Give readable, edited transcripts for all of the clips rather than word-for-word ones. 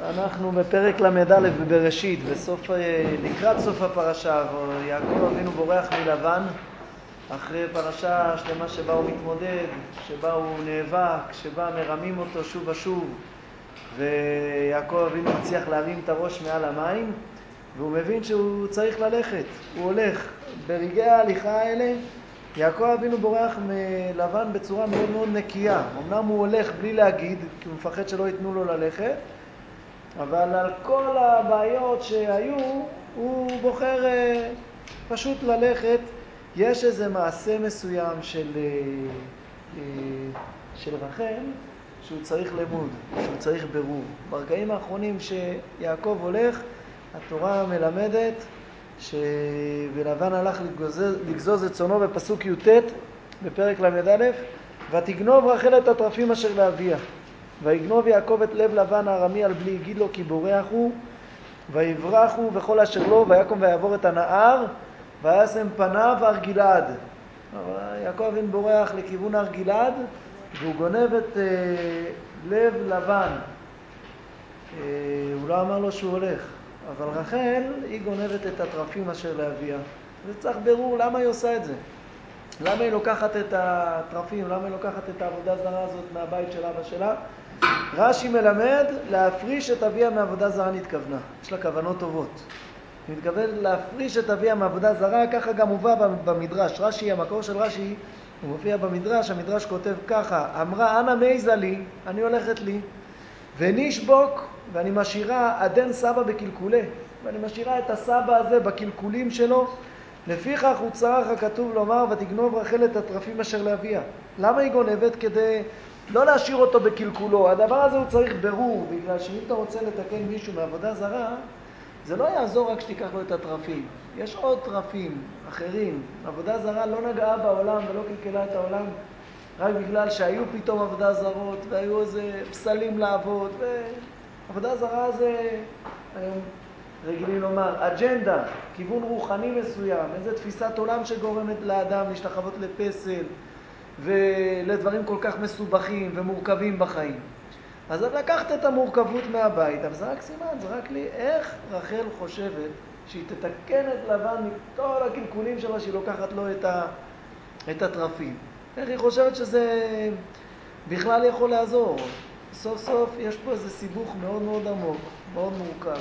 אנחנו בפרק למ"א בבראשית, לקראת סוף הפרשה, ויעקב אבינו בורח מלבן, אחרי פרשה שלמה שבה הוא מתמודד, שבה הוא נאבק, שבה מרמים אותו שוב ושוב, ויעקב אבינו מצליח להרים את הראש מעל המים, והוא מבין שהוא צריך ללכת, הוא הולך. ברגעי ההליכה האלה, יעקב אבינו בורח מלבן בצורה מאוד מאוד נקייה. אמנם הוא הולך בלי להגיד, כי הוא מפחד שלא ייתנו לו ללכת, אבל על כל הבעיות שהיו, הוא בוחר פשוט ללכת. יש איזה מעשה מסוים של רחל, שהוא צריך לימוד, שהוא צריך ברור. ברגעים האחרונים שיעקב הולך, התורה מלמדת ולבן הלך לגזוז את צונו בפסוק י"ט בפרק למ"א, ותגנוב רחל את הטרפים אשר לאביה, ויגנוב יעקב את לב לבן הארמי על בלי יגיד לו כי בורח הוא, ויברחו וכל אשר לו, ויקום ויעבור את הנהר, וישם פניו הר גלעד. יעקב אבינו בורח לכיוון הר גלעד, והוא גונב את לב לבן. הוא לא אמר לו שהוא הולך, אבל רחל היא גונבת את הטרפים אשר לאביה. זה צריך ברור למה היא עושה את זה. למה היא לוקחת את הטרפים, למה היא לוקחת את העבודה זרה הזאת מהבית של אבא שלה. רש"י מלמד להפריש את אביה מעבודה זרה נתכוונה. יש לה כוונות טובות. היא מתכוונת להפריש את אביה מעבודה זרה, ככה גם הובא במדרש. רש"י, המקור של רש"י, הוא מופיע במדרש, המדרש כותב ככה: אמרה אנא מייזה לי, אני הולכת לי, ונשבוק, ואני משאירה עדן סבא בקלקולה, ואני משאירה את הסבא הזה בקלקולים שלו, לפיכך הוא צרח הכתוב לומר ותגנוב רחל את הטרפים אשר לאביה. למה היא גונבת? כדי לא להשאיר אותו בקלקולו. הדבר הזה הוא צריך ברור, בגלל שאם אתה רוצה לתקן מישהו מעבודה זרה, זה לא יעזור רק שתיקח לו את הטרפים. יש עוד טרפים אחרים. עבודה זרה לא נגעה בעולם ולא קלקלה את העולם רק בגלל שהיו פתאום עבודה זרות והיו איזה פסלים לעבוד. ועבודה זרה זה, היום רגילים לומר, אג'נדה, כיוון רוחני מסוים, איזו תפיסת עולם שגורמת לאדם להשתחוות לפסל ולדברים כל כך מסובכים ומורכבים בחיים. אז לקחת את המורכבות מהבית, אבל זה רק סימן, זה רק לי איך רחל חושבת שהיא תתקן את לבן מכל הקלקולים שלה, שהיא לוקחת לו את הטרפים. איך היא חושבת שזה בכלל יכול לעזור. סוף סוף יש פה איזה סיבוך מאוד מאוד עמוק, מאוד מורכב.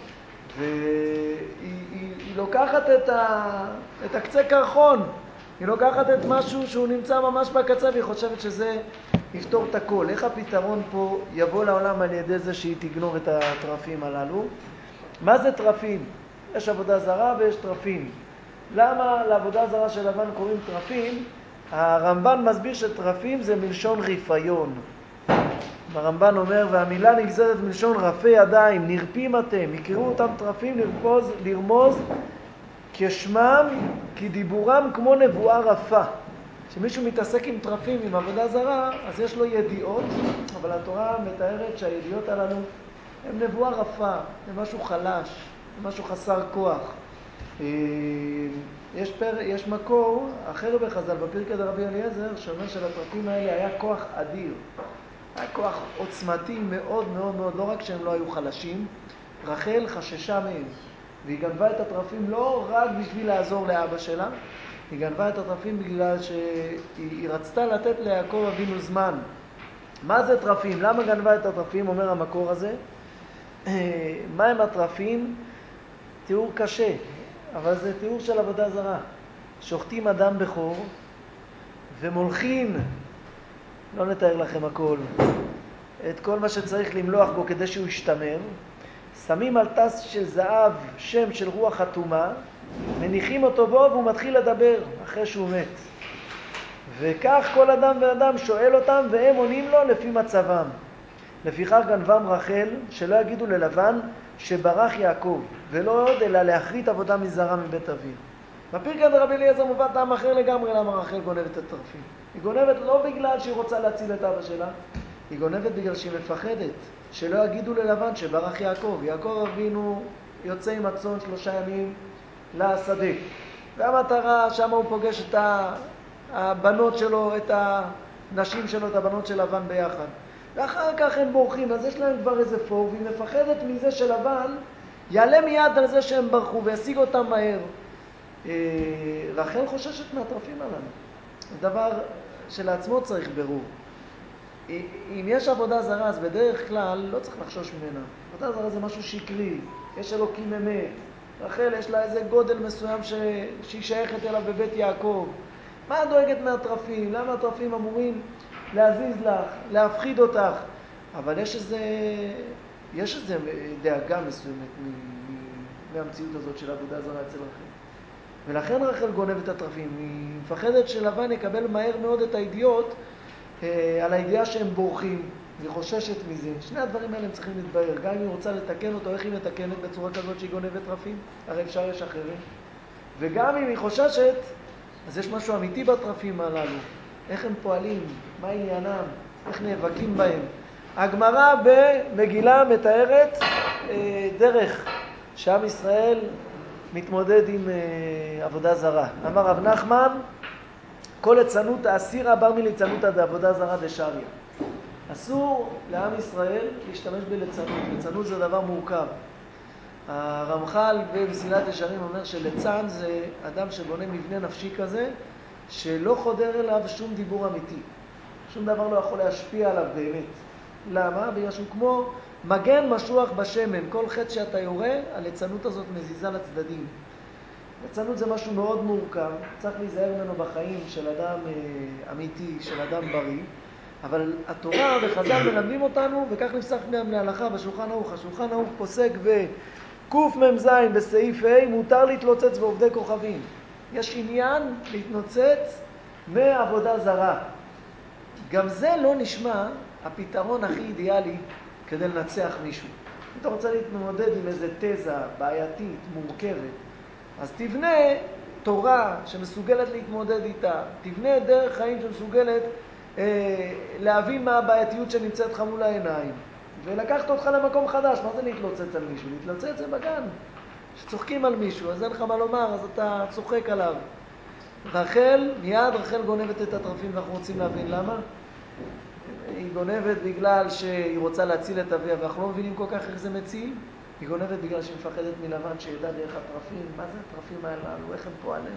והיא לוקחת את הקצה קרחון, היא לוקחת את משהו שהוא נמצא ממש בקצה, והיא חושבת שזה יפתור את הכל. איך הפתרון פה יבוא לעולם על ידי זה שהיא תגנוב את הטרפים הללו? מה זה טרפים? יש עבודה זרה ויש טרפים. למה לעבודה זרה של לבן קוראים טרפים? הרמב"ן מסביר שטרפים זה מלשון ריפיון. הרמב"ן אומר, והמילה נגזרת מלשון רפי ידיים, נרפים אתם, יקראו אותם טרפים, לרמוז כשמם, כי דיבורם כמו נבואה רפה. כשמישהו מתעסק עם טרפים, עם עבודה זרה, אז יש לו ידיעות, אבל התורה מתארת שהידיעות הללו הן נבואה רפה, הן משהו חלש, הן משהו חסר כוח. יש מקור אחר בחז"ל, בפרקי דרבי אליעזר, שאומר שלטרפים האלה היה כוח אדיר. היה כוח עוצמתי מאוד מאוד מאוד, לא רק שהם לא היו חלשים, רחל חששה מהם. והיא גנבה את הטרפים לא רק בשביל לעזור לאבא שלה, היא גנבה את הטרפים בגלל שהיא רצתה לתת ליעקב אבינו זמן. מה זה טרפים? למה גנבה את הטרפים? אומר המקור הזה. מה הם הטרפים? תיאור קשה, אבל זה תיאור של עבודה זרה. שוחטים אדם בכור ומולכים, לא נתאר לכם הכל, את כל מה שצריך למלוח בו כדי שהוא ישתמר, שמים על טס של זהב שם של רוח חתומה, מניחים אותו בו והוא מתחיל לדבר אחרי שהוא מת. וכך כל אדם ואדם שואל אותם והם עונים לו לפי מצבם. לפיכך גנבם רחל שלא יגידו ללבן שברח יעקב, ולא עוד אלא להחריט עבודה מזרה מבית אביו. בפרקי דרבי אליעזר מובא טעם אחר לגמרי למה רחל גונבת את הטרפים. היא גונבת לא בגלל שהיא רוצה להציל את אבא שלה, היא גונבת בגלל שהיא מפחדת שלא יגידו ללבן שברח יעקב. יעקב אבינו יוצא עם הצאן 3 ימים לשדה, והמטרה שם הוא פוגש את הבנות שלו, את הנשים שלו, את הבנות של לבן ביחד. ואחר כך הם בורחים, אז יש להם כבר איזה פור, והיא מפחדת מזה שלבן יעלה מיד על זה שהם ברחו וישיג אותם מהר. רחל חוששת מהטרפים הללו. זה דבר שלעצמו צריך ברור. אם יש עבודה זרה, אז בדרך כלל לא צריך לחשוש ממנה. עבודה זרה זה משהו שקרי, יש אלוקים אמת. רחל יש לה איזה גודל מסוים שהיא שייכת אליו בבית יעקב. מה את דואגת מהטרפים? למה הטרפים אמורים להזיז לך, להפחיד אותך? אבל יש איזה דאגה מסוימת מהמציאות הזאת של עבודה זרה אצל רחל. ולכן רחל גונבת את הטרפים. היא מפחדת שלבן יקבל מהר מאוד את הידיעות על הידיעה שהם בורחים. היא חוששת מזה. שני הדברים האלה הם צריכים להתבהר. גם אם היא רוצה לתקן אותו, איך היא מתקנת בצורה כזאת שהיא גונבת טרפים? הרי אפשר לשחרר. וגם אם היא חוששת, אז יש משהו אמיתי בטרפים הללו. איך הם פועלים? מה עניינם? איך נאבקים בהם? הגמרא במגילה מתארת דרך שעם ישראל מתמודד עם עבודה זרה. אמר רב נחמן, כל ליצנות האסירה בר מליצנותא דעבודה זרה דשריה. אסור לעם ישראל להשתמש בליצנות. ליצנות זה דבר מורכב. הרמח"ל במסילת ישרים אומר שליצן זה אדם שבונה מבנה נפשי כזה שלא חודר אליו שום דיבור אמיתי. שום דבר לא יכול להשפיע עליו באמת. למה? בגלל שהוא כמו מגן משוח בשמן. כל חטא שאתה יורה, הליצנות הזאת מזיזה לצדדים. ליצנות זה משהו מאוד מורכב, צריך להיזהר ממנו בחיים של אדם אמיתי, של אדם בריא. אבל התורה וחז"ל מלמדים אותנו, וכך נפסק גם להלכה בשולחן ערוך. השולחן ערוך פוסק בקמ"ז בסעיף ה' מותר להתלוצץ בעובדי כוכבים. יש עניין להתנוצץ מעבודה זרה. גם זה לא נשמע הפתרון הכי אידיאלי כדי לנצח מישהו. אם אתה רוצה להתמודד עם איזה תזה בעייתית, מורכבת, אז תבנה תורה שמסוגלת להתמודד איתה. תבנה דרך חיים שמסוגלת להבין מה הבעייתיות שנמצאת לך מול העיניים. ולקחת אותך למקום חדש. מה זה להתלוצץ על מישהו? להתלוצץ זה בגן. שצוחקים על מישהו, אז אין לך מה לומר, אז אתה צוחק עליו. מיד רחל גונבת את הטרפים, ואנחנו רוצים להבין למה. היא גונבת בגלל שהיא רוצה להציל את אביה, ואנחנו לא מבינים כל כך איך זה מציל. היא גונבת בגלל שהיא מפחדת מלבן שידע דרך הטרפים. מה זה הטרפים האלו? איך הם פועלים?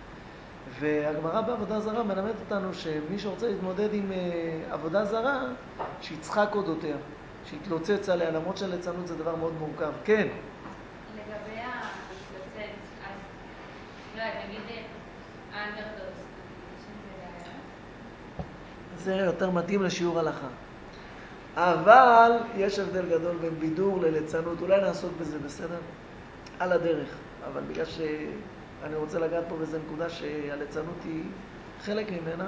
והגמרא בעבודה זרה מלמדת אותנו שמי שרוצה להתמודד עם עבודה זרה, שיצחק אודותיה, שיתלוצץ עליה, למרות שהליצנות זה דבר מאוד מורכב. כן. לגבי ההתלוצץ, אז לא, נגיד האנדרדוקס, זה יותר מתאים לשיעור הלכה. אבל יש הבדל גדול בין בידור לליצנות. אולי נעסוק בזה, בסדר? על הדרך. אבל בגלל שאני רוצה לגעת פה באיזה נקודה שהליצנות היא חלק ממנה,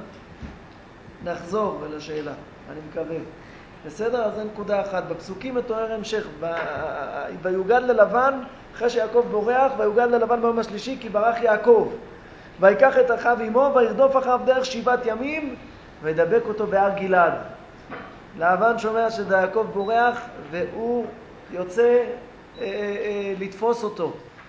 נחזור לשאלה, אני מקווה. בסדר? אז זה נקודה אחת. בפסוקים מתואר המשך. ויוגד ללבן, אחרי שיעקב בורח, ויוגד ללבן ביום השלישי, כי ברח יעקב. ויקח את אחיו עמו, וירדוף אחריו דרך 7 ימים, וידבק אותו בהר גלעד. לבן שומע שיעקב בורח, והוא יוצא לתפוס אותו.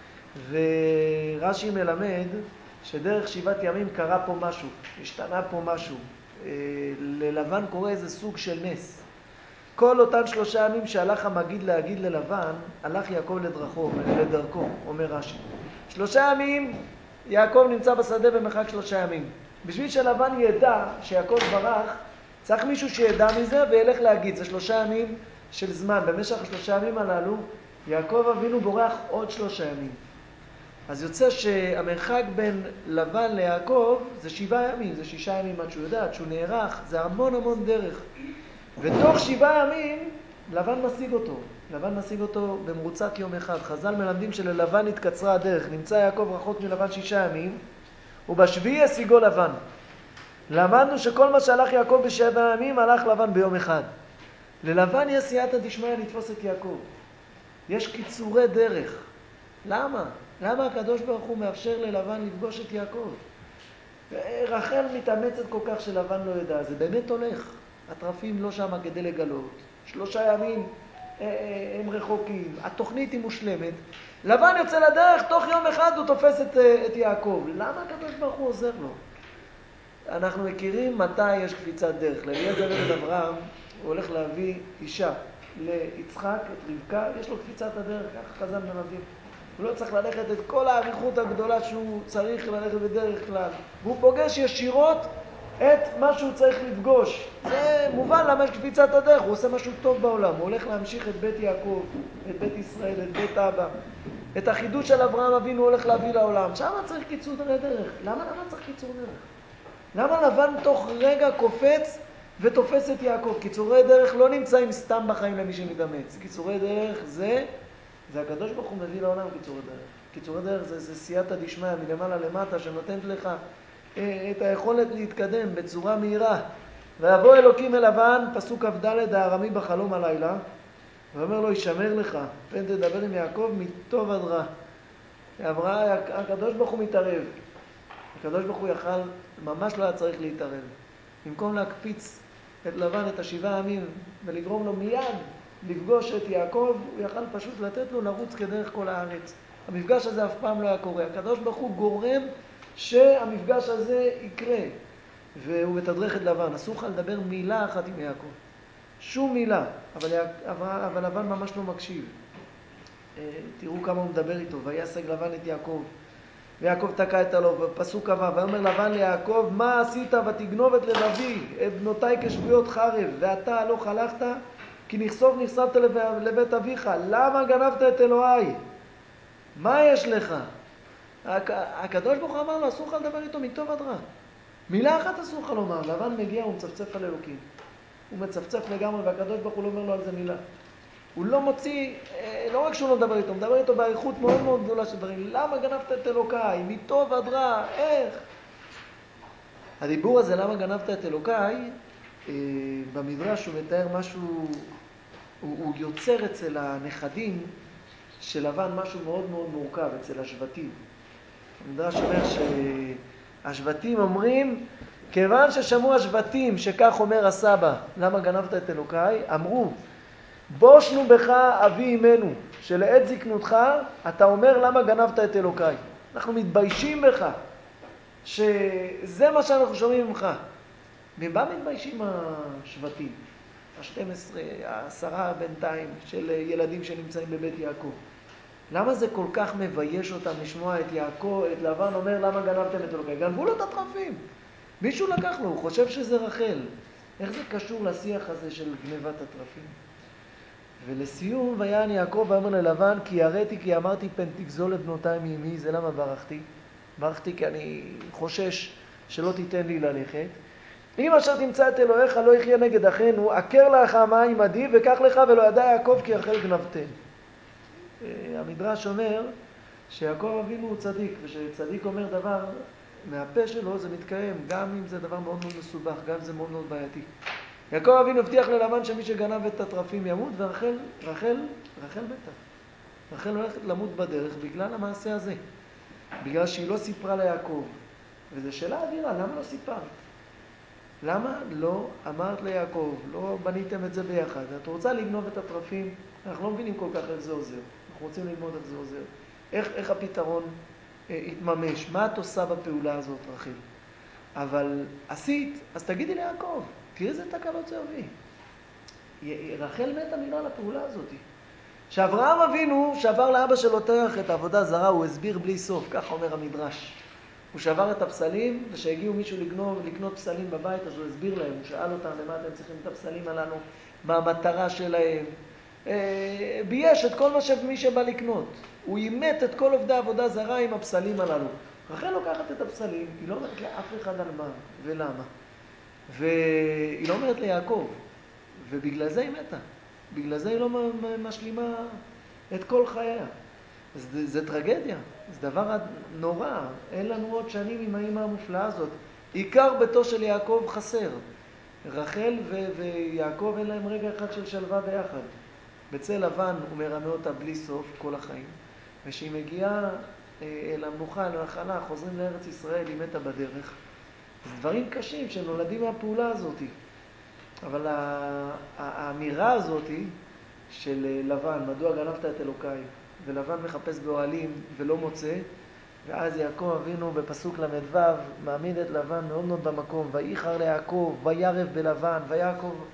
ורש"י מלמד שדרך 7 ימים קרה פה משהו, השתנה פה משהו. ללבן קורה איזה סוג של נס. כל אותם 3 ימים שהלך המגיד להגיד ללבן, הלך יעקב לדרכו, אומר רש"י. 3 ימים יעקב נמצא בשדה במרחק 3 ימים. בשביל שלבן ידע שיעקב ברח, צריך מישהו שידע מזה וילך להגיד. זה 3 ימים של זמן. במשך 3 ימים הללו, יעקב אבינו בורח עוד 3 ימים. אז יוצא שהמרחק בין לבן ליעקב זה 7 ימים, זה 6 ימים עד שהוא יודע, עד שהוא נערך, זה המון דרך. ותוך 7 ימים לבן משיג אותו. לבן משיג אותו במרוצת יום אחד. חז"ל מלמדים שללבן התקצרה הדרך. נמצא יעקב רחוק מלבן 6 ימים, ובשביעי השיגו לבן. למדנו שכל מה שהלך יעקב ב7 ימים, הלך לבן ביום אחד. ללבן יש סייעתא דשמיא לתפוס את יעקב. יש קיצורי דרך. למה? למה הקדוש ברוך הוא מאפשר ללבן לפגוש את יעקב? רחל מתאמצת כל כך שלבן לא ידע. זה באמת הולך. הטרפים לא שם כדי לגלות. 3 ימים הם רחוקים. התוכנית היא מושלמת. לבן יוצא לדרך, תוך יום אחד הוא תופס את יעקב. למה הקדוש ברוך הוא עוזר לו? אנחנו מכירים מתי יש קפיצת דרך. לאליעזר בן אברהם הוא הולך להביא אישה ליצחק, את רבקה, יש לו קפיצת הדרך, כך חז"ל מלמדים. הוא לא צריך ללכת את כל האריכות הגדולה שהוא צריך ללכת בדרך כלל. והוא פוגש ישירות את מה שהוא צריך לפגוש. זה מובן למה יש קפיצת הדרך, הוא עושה משהו טוב בעולם. הוא הולך להמשיך את בית יעקב, את בית ישראל, את בית אבא. את החידוש של אברהם אבינו הוא הולך להביא לעולם. שם צריך קיצור דרך. למה צריך קיצור דרך? למה לבן תוך רגע קופץ ותופס את יעקב? קיצורי דרך לא נמצאים סתם בחיים למי שמתאמץ. קיצורי דרך זה הקדוש ברוך הוא מביא לעולם קיצורי דרך. קיצורי דרך זה סייעתא דשמיא מלמעלה למטה שנותנת לך את היכולת להתקדם בצורה מהירה. ויבוא אלוקים אל לבן, פסוק כ"ד, הארמי בחלום הלילה, ואומר לו, ישמר לך, פן תדבר עם יעקב מטוב עד רע. הקדוש ברוך הוא מתערב. הקדוש ברוך הוא יכל, ממש לא היה צריך להתערב. במקום להקפיץ את לבן את 7 ימים ולגרום לו מיד לפגוש את יעקב, הוא יכל פשוט לתת לו לרוץ כדרך כל הארץ. המפגש הזה אף פעם לא היה קורה. הקדוש ברוך הוא גורם שהמפגש הזה יקרה. והוא מתדרך את לבן. אסור לך לדבר מילה אחת עם יעקב. שום מילה. אבל לבן ממש לא מקשיב. תראו כמה הוא מדבר איתו. וישג לבן את יעקב. ויעקב תקע את הלוב. בפסוק הבא. ואומר לבן ליעקב, מה עשית ותגנוב את לבבי, את בנותיי כשבויות חרב, ואתה לא חלכת, כי נחשפת לבית אביך. למה גנבת את אלוהי? מה יש לך? הקדוש ברוך הוא אמר לו, אסור לך לדבר איתו מטוב עד רע. מילה אחת אסור לך לומר. לבן מגיע, הוא מצפצף על אלוקים. הוא מצפצף לגמרי, והקדוש ברוך הוא לא אומר לו על זה מילה. הוא לא מוציא, לא רק שהוא לא מדבר איתו, הוא מדבר איתו באריכות מאוד מאוד גדולה של דברים. למה גנבת את אלוקיי? מטוב עד רע, איך? הדיבור הזה, למה גנבת את אלוקיי, במדרש הוא מתאר משהו, הוא יוצר אצל הנכדים של לבן משהו מאוד מאוד מורכב, אצל השבטים. המדרש אומר שהשבטים אומרים, כיוון ששמעו השבטים שכך אומר הסבא, למה גנבת את אלוקיי, אמרו, בושנו בך אבי אמנו, שלעת זקנותך אתה אומר למה גנבת את אלוקיי. אנחנו מתביישים בך, שזה מה שאנחנו שומעים ממך. ממה מתביישים השבטים? 12, 10 בינתיים של ילדים שנמצאים בבית יעקב. למה זה כל כך מבייש אותם לשמוע את יעקב, את לבן אומר למה גנבתם את אלוקיי? גנבו לו את התרפים. מישהו לקח לו, הוא חושב שזה רחל. איך זה קשור לשיח הזה של גנבת התרפים? ולסיום, ויען יעקב ואמר ללבן, כי יראתי כי אמרתי פן תגזול את בנותיי מימי. זה למה ברחתי? ברחתי כי אני חושש שלא תיתן לי ללכת. אם אשר תמצא את אלוהיך לא יחיה נגד אחינו, עקר לך המים עדי וקח לך ולא ידע יעקב כי רחל גנבתם. המדרש אומר שיעקב אבינו הוא צדיק, ושצדיק אומר דבר מהפה שלו זה מתקיים, גם אם זה דבר מאוד מאוד מסובך, גם אם זה מאוד מאוד בעייתי. יעקב אבינו הבטיח ללבן שמי שגנב את התרפים ימות, ורחל מתה. רחל הולכת למות בדרך בגלל המעשה הזה, בגלל שהיא לא סיפרה ליעקב. וזו שאלה אדירה, למה לא סיפרת? למה לא אמרת ליעקב, לא בניתם את זה ביחד? את רוצה לגנוב את התרפים, אנחנו לא מבינים כל כך איך זה עוזר. אנחנו רוצים ללמוד איך זה עוזר. איך הפתרון יתממש? מה את עושה בפעולה הזאת, רחל? אבל עשית, אז תגידי ליעקב, תראה איזה תקלות זה הביא. רחל מתה בגלל הפעולה הזאת. שאברהם אבינו שבר לאבא שלו תרח את העבודה זרה, הוא הסביר בלי סוף, כך אומר המדרש. הוא שבר את הפסלים, ושהגיעו מישהו לקנות פסלים בבית, אז הוא הסביר להם, הוא שאל אותם למה אתם צריכים את הפסלים הללו, מה המטרה שלהם. בייש את כל מי שבא לקנות. הוא אימת את כל עובדי עבודה זרה עם הפסלים הללו. רחל לוקחת את הפסלים, היא לא אומרת לאף אחד על מה ולמה. והיא לא אומרת ליעקב, ובגלל זה היא מתה. בגלל זה היא לא משלימה את כל חייה. זה טרגדיה, זה דבר נורא. אין לנו עוד שנים עם האמא המופלאה הזאת. עיקר ביתו של יעקב חסר. רחל ויעקב אין להם רגע אחד של שלווה ביחד. בצל לבן הוא מרמה אותה בלי סוף כל החיים. ושהיא מגיעה אל המנוחה, אל הנחלה, חוזרים לארץ ישראל, היא מתה בדרך. זה דברים קשים שנולדים מהפעולה הזאת. אבל האמירה הזאת של לבן, מדוע גנבת את אלוקיי, ולבן מחפש באוהלים ולא מוצא, ואז יעקב אבינו בפסוק ל"ו מעמיד את לבן מאוד מאוד במקום, וייחר ליעקב, וירב בלבן, ויעקב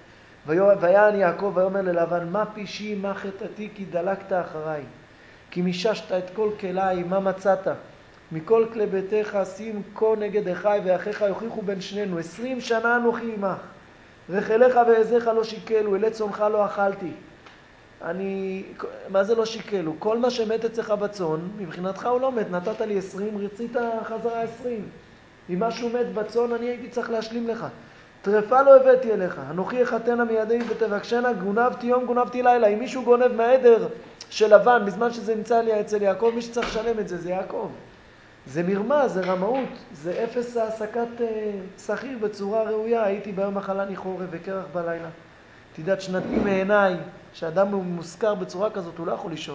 ויען יעקב ויאמר ללבן, מה פשעי מה חטאתי כי דלקת אחריי, כי מיששת את כל כליי, מה מצאת? מכל כלי ביתך שים כה נגד אחי ואחיך יוכיחו בין שנינו, 20 שנה אנוכי עמך, רחליך ועזיך לא שיקלו, אלי צונך לא אכלתי. מה זה לא שיקלו? כל מה שמת אצלך בצון, מבחינתך הוא לא מת, נתת לי 20, רצית חזרה 20. אם משהו מת בצון, אני הייתי צריך להשלים לך. טרפה לא הבאתי אליך, אנוכי אחתנה מידי ותבקשנה, גונבתי יום גונבתי לילה. אם מישהו גונב מהעדר של לבן, בזמן שזה נמצא לי אצל יעקב, מי שצריך לשלם את זה, זה יעקב. זה מרמה, זה רמאות, זה אפס העסקת שכיר בצורה ראויה. הייתי ביום מחלה חורף וקרח בלילה. תדעת שנתי מעיניי, שאדם מוזכר בצורה כזאת, הוא לא יכול לישון.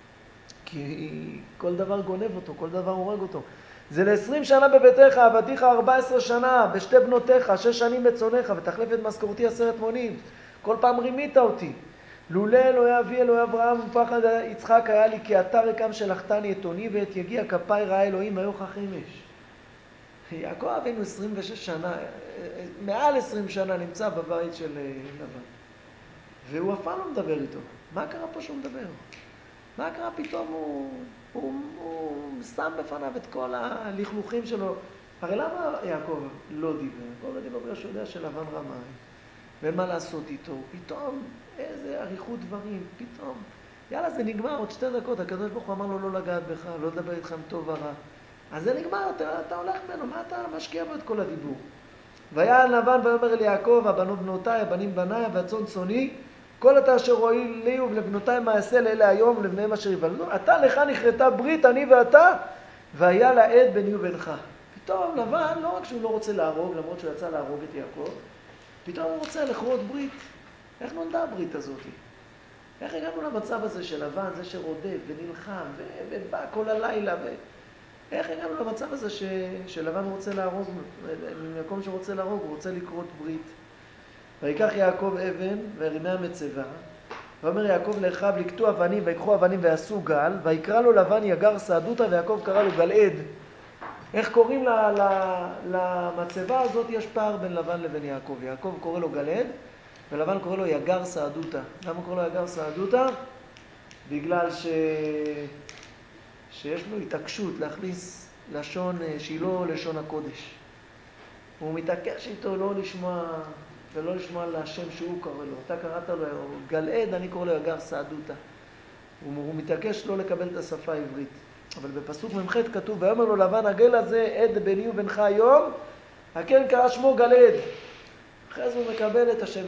כי כל דבר גונב אותו, כל דבר הורג אותו. זה ל-20 שנה בביתך, עבדיך 14 שנה, בשתי בנותיך, 6 שנים בצונך, ותחלף את משכורתי 10 מונים. כל פעם רימית אותי. לולא אלוהי אבי אלוהי אברהם ופחד יצחק היה לי, כי אתה רקם שלחתני את עוני ואת יגיע כפיי ראה אלוהים היוכח אמש. יעקב אבינו 26 שנה, מעל 20 שנה נמצא בבית של לבן. והוא אף פעם לא מדבר איתו. מה קרה פה שהוא מדבר? מה קרה פתאום הוא שם בפניו את כל הלכלוכים שלו? הרי למה יעקב לא דיבר? יעקב לא דיבר בגלל שהוא יודע שלבן רמאי. ואין מה לעשות איתו. פתאום איזה עריכות דברים. פתאום, יאללה, זה נגמר עוד 2 דקות. הקדוש ברוך הוא אמר לו לא לגעת בך, לא לדבר איתכם טוב ורע. אז זה נגמר, אתה הולך ממנו, מה אתה משקיע בו את כל הדיבור? ויען לבן ויאמר אל יעקב, הבנות בנותיי, הבנים בניי, והצאן צאני, כל אתה אשר רואי לי ולבנותיי מה אעשה לאלה היום ולבניהם אשר יוולדו. אתה לך נכרתה ברית, אני ואתה, והיה לה עד ביני ובינך. פתאום לבן, לא רק שהוא לא רוצה להרוג, למרות שהוא יצא להרוג את יעקב, פתאום הוא רוצה לכרות ברית. איך נולדה הברית הזאת? איך הגענו למצב הזה של לבן, זה שרודף ונלחם ובא כל הלילה? איך הגענו למצב הזה שלבן רוצה להרוג, במקום שרוצה להרוג, הוא רוצה לכרות ברית? ויקח יעקב אבן והרימה מצבה, ואומר יעקב לאחיו לקטוע אבנים, ויקחו אבנים ועשו גל, ויקרא לו לבן יגר סעדותא, ויעקב קרא לו גלעד. איך קוראים למצבה הזאת? יש פער בין לבן לבין יעקב. יעקב קורא לו גלעד, ולבן קורא לו יגר סעדותא. למה קורא לו יגר סעדותא? בגלל שיש לו התעקשות להכניס לשון שהיא לא לשון הקודש. הוא מתעקש איתו לא לשמוע ולא לשמוע על השם שהוא קורא לו. אתה קראת לו גלעד, אני קורא לו יגר סעדותא. הוא מתעקש לא לקבל את השפה העברית. אבל בפסוק ממ"ח כתוב, ויאמר לו לבן, הגל הזה עד ביני ובינך היום, הכן קרא שמו גלעד. אחרי זה הוא מקבל את השם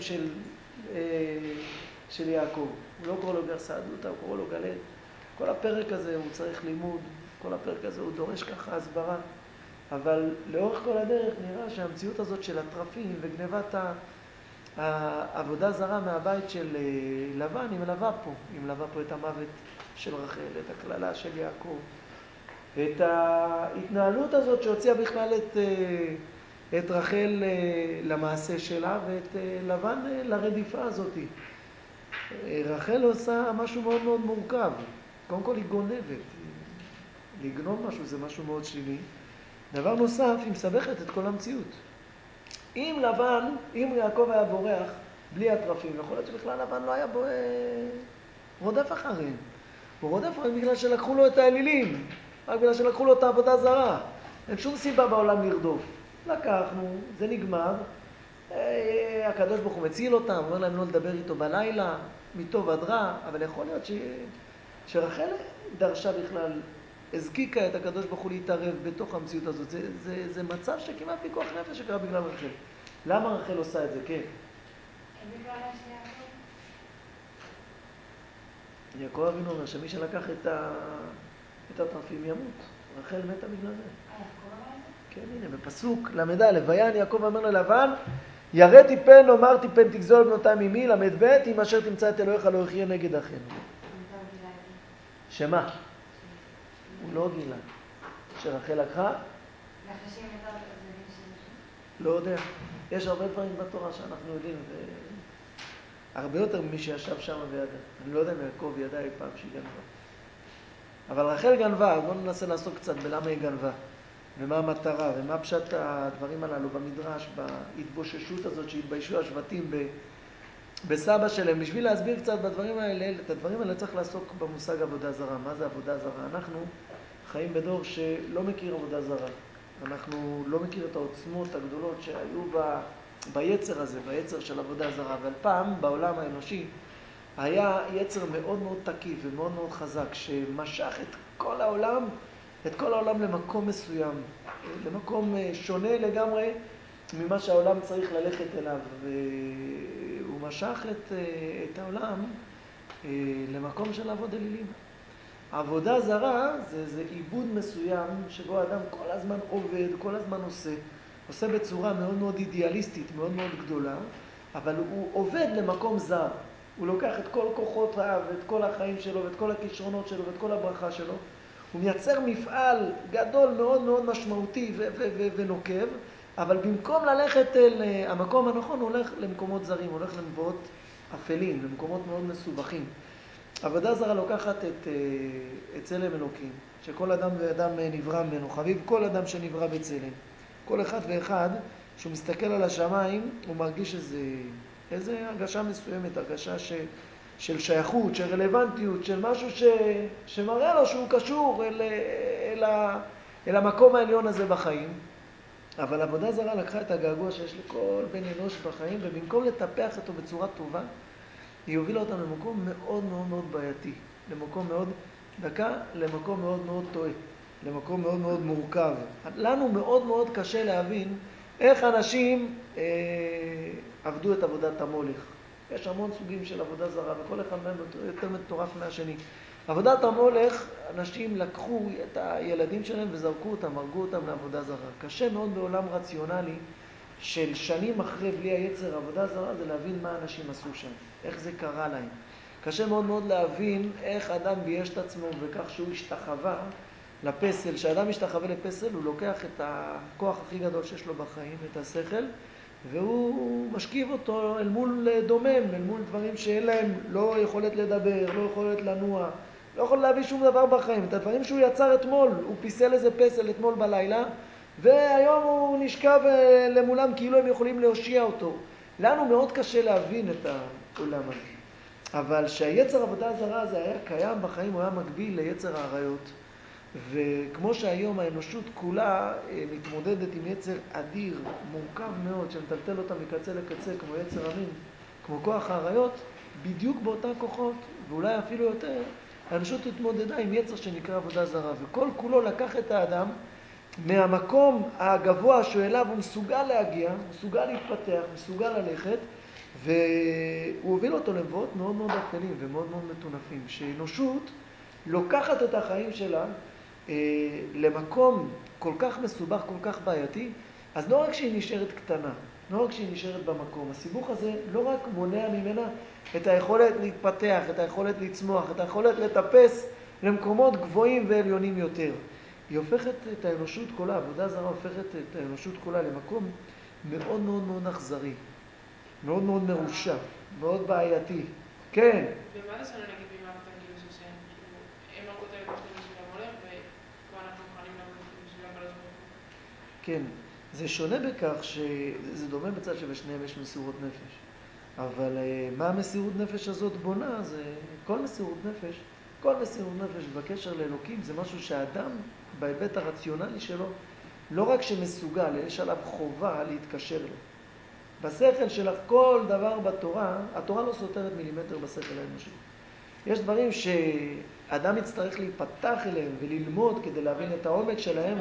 של יעקב. הוא לא קורא לו יגר סעדותא, הוא קורא לו גלעד. כל הפרק הזה הוא צריך לימוד, כל הפרק הזה הוא דורש ככה הסברה. אבל לאורך כל הדרך נראה שהמציאות הזאת של הטרפים וגנבת העבודה זרה מהבית של לבן, היא מלווה פה את המוות של רחל, את הכללה של יעקב, את ההתנהלות הזאת שהוציאה בכלל את רחל למעשה שלה ואת לבן לרדיפה הזאת. רחל עושה משהו מאוד מאוד מורכב. קודם כל היא גונבת. לגנוב משהו זה משהו מאוד שלילי. דבר נוסף, היא מסבכת את כל המציאות. אם יעקב היה בורח בלי הטרפים, יכול להיות שבכלל לבן לא היה רודף אחריהם. הוא רודף אחריהם בגלל שלקחו לו את האלילים, רק בגלל שלקחו לו את העבודה זרה. אין שום סיבה בעולם לרדוף. לקחנו, זה נגמר, הקדוש ברוך הוא מציל אותם, אומר להם לא לדבר איתו בלילה, מטוב עד רע, אבל יכול להיות שרחל דרשה בכלל, הזקיקה את הקדוש ברוך הוא להתערב בתוך המציאות הזאת. זה מצב שכמעט פיקוח נפש שקרה בגלל רחל. למה רחל עושה את זה? כן. בגלל שיעקב? יעקב אבינו אומר שמי שלקח את הטרפים ימות. רחל מתה בגלל זה. יעקב אמר את זה? כן, הנה, בפסוק למד' ויען יעקב אומר ללבן, יראתי פן אמרתי פן תגזול בנותיי ממי, למד ב' אם אשר תמצא את אלוהיך לא יחיה נגד אחינו. שמה? הוא לא גילה. שרחל לקחה? נחשים את הזרים של... לא יודע. יש הרבה דברים בתורה שאנחנו יודעים, הרבה יותר ממי שישב שם וידע. אני לא יודע אם יעקב ידע אי פעם שהיא גנבה. אבל רחל גנבה, בואו ננסה לעסוק קצת בלמה היא גנבה. ומה המטרה, ומה פשט הדברים הללו במדרש, בהתבוששות הזאת שהתביישו השבטים בסבא שלהם. בשביל להסביר קצת בדברים האלה, את הדברים האלה צריך לעסוק במושג עבודה זרה. מה זה עבודה זרה? אנחנו חיים בדור שלא מכיר עבודה זרה. אנחנו לא מכיר את העוצמות הגדולות שהיו ביצר הזה, ביצר של עבודה זרה. אבל פעם בעולם האנושי היה יצר מאוד מאוד תקיף ומאוד מאוד חזק, שמשך את כל העולם למקום מסוים, למקום שונה לגמרי ממה שהעולם צריך ללכת אליו. והוא משך את העולם למקום של עבוד אלילים. עבודה זרה זה עיבוד מסוים שבו האדם כל הזמן עובד, כל הזמן עושה בצורה מאוד מאוד אידיאליסטית, מאוד מאוד גדולה, אבל הוא עובד למקום זר. הוא לוקח את כל כוחות רעב, את כל החיים שלו, ואת כל הכישרונות שלו, ואת כל הברכה שלו. הוא מייצר מפעל גדול מאוד מאוד משמעותי ונוקב, אבל במקום ללכת אל המקום הנכון, הוא הולך למקומות זרים, הוא הולך למבואות אפלים, למקומות מאוד מסובכים. עבודה זרה לוקחת את צלם אלוקים, שכל אדם ואדם נברא ממנו, חביב כל אדם שנברא בצלם. כל אחד ואחד, שהוא מסתכל על השמיים, הוא מרגיש איזה הרגשה מסוימת, הרגשה של שייכות, של רלוונטיות, של משהו שמראה לו שהוא קשור אל המקום העליון הזה בחיים. אבל עבודה זרה לקחה את הגעגוע שיש לכל בן אנוש בחיים, ובמקום לטפח אותו בצורה טובה, היא הובילה אותם למקום מאוד מאוד מאוד בעייתי, למקום מאוד מאוד טועה, למקום מאוד מאוד מורכב. לנו מאוד מאוד קשה להבין איך אנשים עבדו את עבודת המולך. יש המון סוגים של עבודה זרה, וכל אחד מהם יותר מטורף מהשני. עבודת המולך, אנשים לקחו את הילדים שלהם וזרקו אותם, הרגו אותם לעבודה זרה. קשה מאוד בעולם רציונלי של שנים אחרי בלי היצר עבודה זרה, זה להבין מה אנשים עשו שם, איך זה קרה להם. קשה מאוד מאוד להבין איך אדם בייש את עצמו וכך שהוא השתחווה לפסל. כשאדם משתחווה לפסל, הוא לוקח את הכוח הכי גדול שיש לו בחיים, את השכל, והוא משכיב אותו אל מול דומם, אל מול דברים שאין להם לא יכולת לדבר, לא יכולת לנוע, לא יכול להביא שום דבר בחיים. את הדברים שהוא יצר אתמול, הוא פיסל איזה פסל אתמול בלילה, והיום הוא נשכב למולם כאילו הם יכולים להושיע אותו. לנו מאוד קשה להבין את העולם הזה. אבל שהיצר עבודה זרה הזה היה קיים בחיים, הוא היה מקביל ליצר העריות. וכמו שהיום האנושות כולה מתמודדת עם יצר אדיר, מורכב מאוד, שמטלטל אותה מקצה לקצה, כמו יצר המין, כמו כוח העריות, בדיוק באותה כוחות, ואולי אפילו יותר, האנושות התמודדה עם יצר שנקרא עבודה זרה. וכל כולו לקח את האדם מהמקום הגבוה שאליו הוא מסוגל להגיע, מסוגל להתפתח, מסוגל ללכת, והוא הוביל אותו למבואות מאוד מאוד אפלים ומאוד מאוד מטונפים. שאנושות לוקחת את החיים שלה למקום כל כך מסובך, כל כך בעייתי, אז לא רק שהיא נשארת קטנה, לא רק שהיא נשארת במקום, הסיבוך הזה לא רק מונע ממנה את היכולת להתפתח, את היכולת לצמוח, את היכולת לטפס למקומות גבוהים ועליונים יותר. היא הופכת את האנושות כולה, עבודה זרה הופכת את האנושות כולה למקום מאוד מאוד מאוד אכזרי, מאוד מאוד מרושע, מאוד בעייתי. כן. ומה זה שונה נגיד ממה אתה כאילו ששם? הם הרגו את הילדים שלהם בשביל המולך, ופה אנחנו מוכנים לעבוד בשביל הקדוש ברוך הוא. כן, זה שונה בכך שזה דומה בצד שבשניהם יש מסירות נפש. אבל מה המסירות נפש הזאת בונה? זה כל מסירות נפש בקשר לאלוקים זה משהו שהאדם בהיבט הרציונלי שלו לא רק שמסוגל, יש עליו חובה להתקשר לו. בשכל שלך כל דבר בתורה, התורה לא סותרת מילימטר בשכל האנושי. יש דברים שאדם יצטרך להיפתח אליהם וללמוד כדי להבין את העומק שלהם.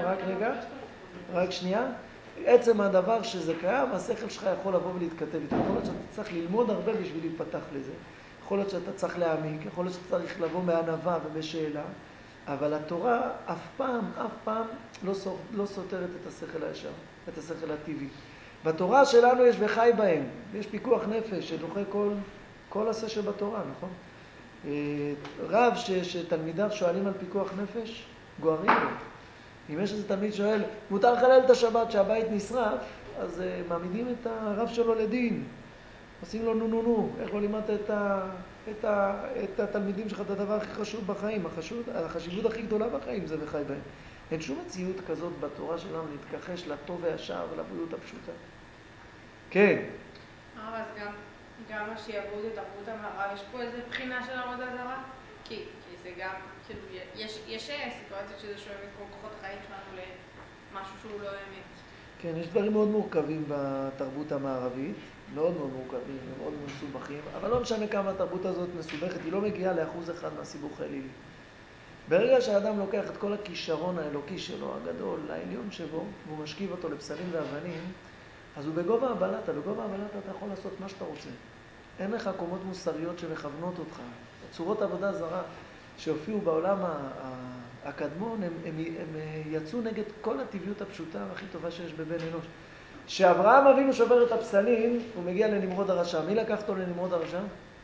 רק שנייה. עצם הדבר שזה קיים, השכל שלך יכול לבוא ולהתכתב איתו. יכול להיות שאתה צריך ללמוד הרבה בשביל להיפתח לזה. יכול להיות שאתה צריך להעמיק, יכול להיות שאתה צריך לבוא מענווה ובשאלה. אבל התורה אף פעם לא סותרת את השכל הישר, את השכל הטבעי. בתורה שלנו יש וחי בהם, יש פיקוח נפש שדוחה כל עשה שבתורה, נכון? רב שתלמידיו שואלים על פיקוח נפש, גוערים לו. אם יש איזה תלמיד שואל, מותר לחלל את השבת שהבית נשרף, אז מעמידים את הרב שלו לדין. עושים לו נו, איך לא לימדת את התלמידים שלך את הדבר הכי חשוב בחיים, החשיבות הכי גדולה בחיים זה וחי בהם. אין שום מציאות כזאת בתורה שלנו להתכחש לטוב והישר ולבריאות הפשוטה. כן. אז גם גם השיעבוד, התרבות המערב, יש פה איזה בחינה של עבודה זרה? כי זה גם, כאילו, יש סיטואציות שזה שואב את כל כוחות החיים שלנו למשהו שהוא לא אמת. כן, יש דברים מאוד מורכבים בתרבות המערבית, מאוד מאוד מורכבים ומאוד מסובכים, אבל לא משנה כמה התרבות הזאת מסובכת, היא לא מגיעה ל1% מהסיבוך האלילי. ברגע שהאדם לוקח את כל הכישרון האלוקי שלו, הגדול, העליון שבו, והוא משכיב אותו לפסלים ואבנים, אז הוא בגובה הבלטה. בגובה הבלטה אתה יכול לעשות מה שאתה רוצה. אין לך קומות מוסריות שמכוונות אותך. צורות עבודה זרה שהופיעו בעולם הקדמון, הם יצאו נגד כל הטבעיות הפשוטה והכי טובה שיש בבן אנוש. כשאברהם אבינו שובר את הפסלים, הוא מגיע לנמרוד הרשע. מי לקח אותו לנמרוד הרשע?